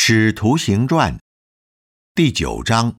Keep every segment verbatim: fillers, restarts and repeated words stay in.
使徒行传第九章。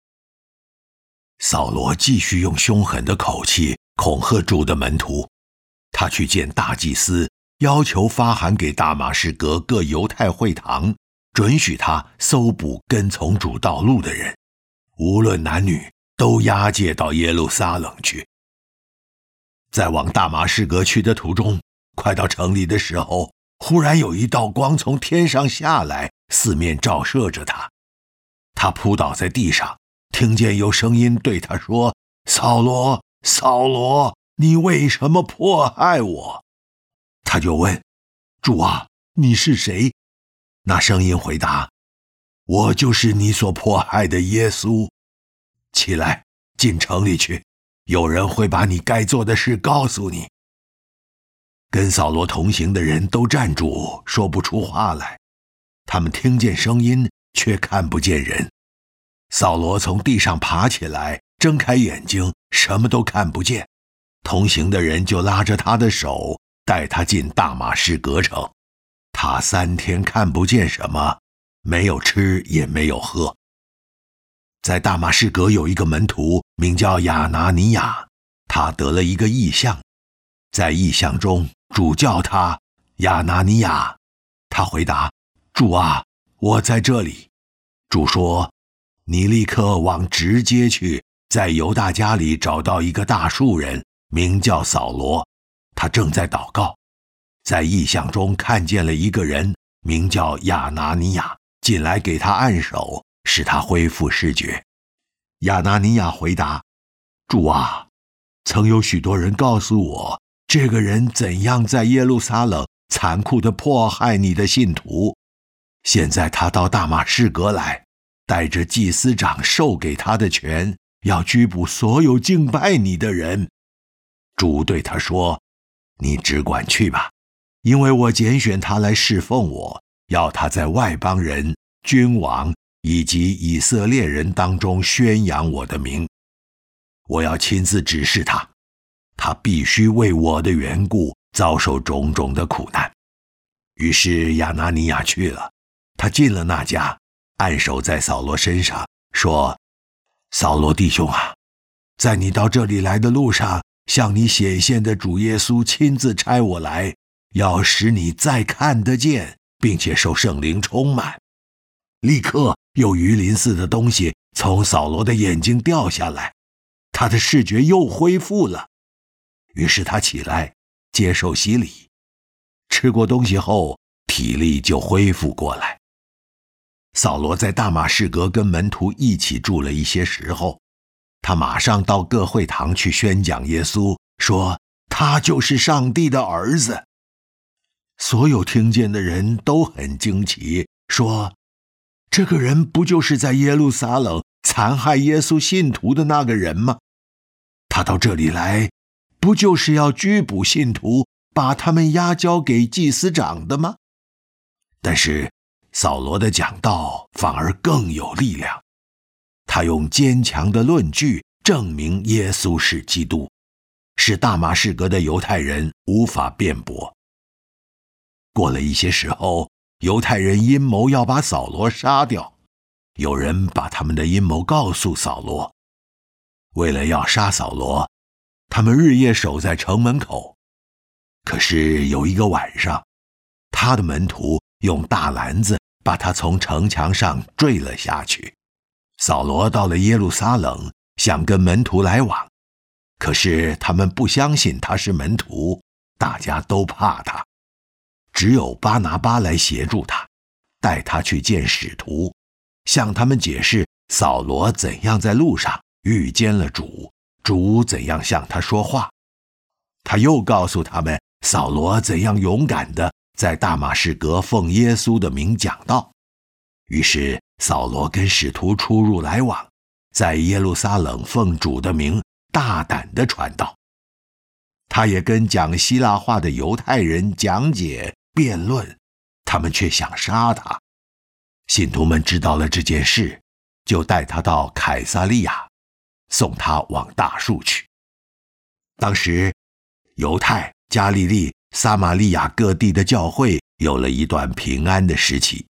扫罗继续用凶狠的口气恐吓主的门徒，他去见大祭司，要求发函给大马士革各犹太会堂，准许他搜捕跟从主道路的人，无论男女，都押解到耶路撒冷去。在往大马士革去的途中，快到城里的时候，忽然有一道光从天上下来，四面照射着他。他扑倒在地上，听见有声音对他说：扫罗，扫罗，你为什么迫害我？他就问：主啊，你是谁？那声音回答：我就是你所迫害的耶稣。起来，进城里去，有人会把你该做的事告诉你。跟扫罗同行的人都站住，说不出话来。他们听见声音，却看不见人。扫罗从地上爬起来，睁开眼睛，什么都看不见。同行的人就拉着他的手，带他进大马士革城。他三天看不见什么，没有吃也没有喝。在大马士革有一个门徒，名叫亚拿尼亚，他得了一个异象。在异象中，主叫他亚拿尼亚，他回答：主啊，我在这里。主说：你立刻往直街去，在犹大家里找到一个大树人，名叫扫罗，他正在祷告。在异象中看见了一个人，名叫亚拿尼亚，进来给他按手，使他恢复视觉。亚拿尼亚回答：主啊，曾有许多人告诉我，这个人怎样在耶路撒冷残酷地迫害你的信徒。现在他到大马士革来，带着祭司长授给他的权，要拘捕所有敬拜你的人。主对他说：你只管去吧，因为我拣选他来侍奉我，要他在外邦人、君王以及以色列人当中宣扬我的名。我要亲自指示他，他必须为我的缘故遭受种种的苦难。于是亚拿尼亚去了，他进了那家，按手在扫罗身上，说：扫罗弟兄啊，在你到这里来的路上，向你显现的主耶稣亲自差我来，要使你再看得见，并且受圣灵充满。立刻有鱼鳞似的东西从扫罗的眼睛掉下来，他的视觉又恢复了。于是他起来接受洗礼，吃过东西后，体力就恢复过来。扫罗在大马士革跟门徒一起住了一些时候，他马上到各会堂去宣讲耶稣，说他就是上帝的儿子。所有听见的人都很惊奇，说这个人不就是在耶路撒冷残害耶稣信徒的那个人吗？他到这里来，不就是要拘捕信徒，把他们押交给祭司长的吗？但是扫罗的讲道反而更有力量，他用坚强的论据证明耶稣是基督，使大马士革的犹太人无法辩驳。过了一些时候，犹太人阴谋要把扫罗杀掉，有人把他们的阴谋告诉扫罗。为了要杀扫罗，他们日夜守在城门口。可是有一个晚上，他的门徒用大篮子把他从城墙上坠了下去。扫罗到了耶路撒冷，想跟门徒来往，可是他们不相信他是门徒，大家都怕他。只有巴拿巴来协助他，带他去见使徒，向他们解释扫罗怎样在路上遇见了主，主怎样向他说话。他又告诉他们扫罗怎样勇敢地在大马士革奉耶稣的名讲道。于是扫罗跟使徒出入来往，在耶路撒冷奉主的名大胆地传道。他也跟讲希腊话的犹太人讲解辩论，他们却想杀他。信徒们知道了这件事，就带他到凯撒利亚，送他往大树去。当时犹太、加利利、撒玛利亚各地的教会有了一段平安的时期。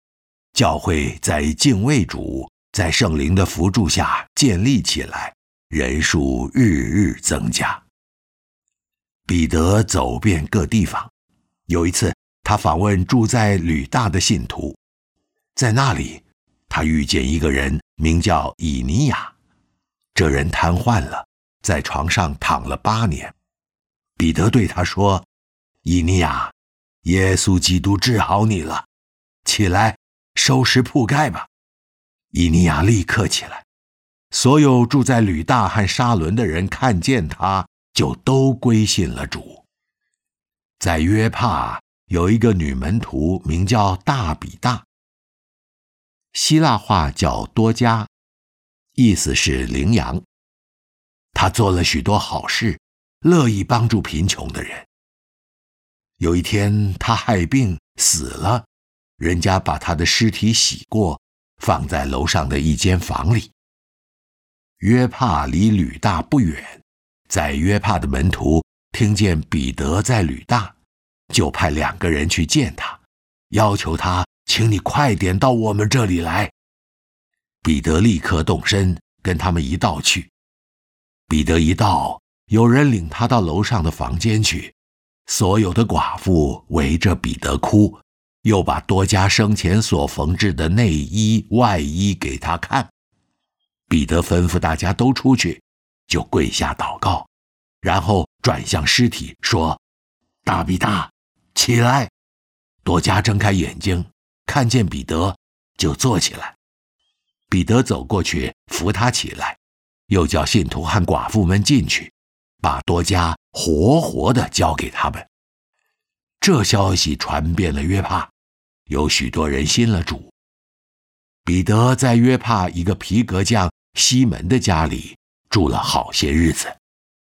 教会在敬畏主，在圣灵的扶助下建立起来，人数日日增加。彼得走遍各地方，有一次他访问住在吕大的信徒，在那里他遇见一个人，名叫以尼亚。这人瘫痪了，在床上躺了八年。彼得对他说：以尼亚，耶稣基督治好你了，起来收拾铺盖吧。以尼亚立刻起来，所有住在吕大和沙伦的人看见他，就都归信了主。在约帕有一个女门徒，名叫大比大，希腊话叫多加，意思是羚羊。她做了许多好事，乐意帮助贫穷的人。有一天她害病死了，人家把她的尸体洗过，放在楼上的一间房里。约帕离吕大不远，在约帕的门徒听见彼得在吕大，就派两个人去见他，要求他请你快点到我们这里来。彼得立刻动身，跟他们一道去。彼得一到，有人领他到楼上的房间去，所有的寡妇围着彼得哭，又把多加生前所缝制的内衣外衣给他看。彼得吩咐大家都出去，就跪下祷告，然后转向尸体说：大比大，起来。多加睁开眼睛，看见彼得，就坐起来。彼得走过去扶他起来，又叫信徒和寡妇们进去，把多加活活地交给他们。这消息传遍了约帕，有许多人信了主。彼得在约帕一个皮革匠西门的家里住了好些日子。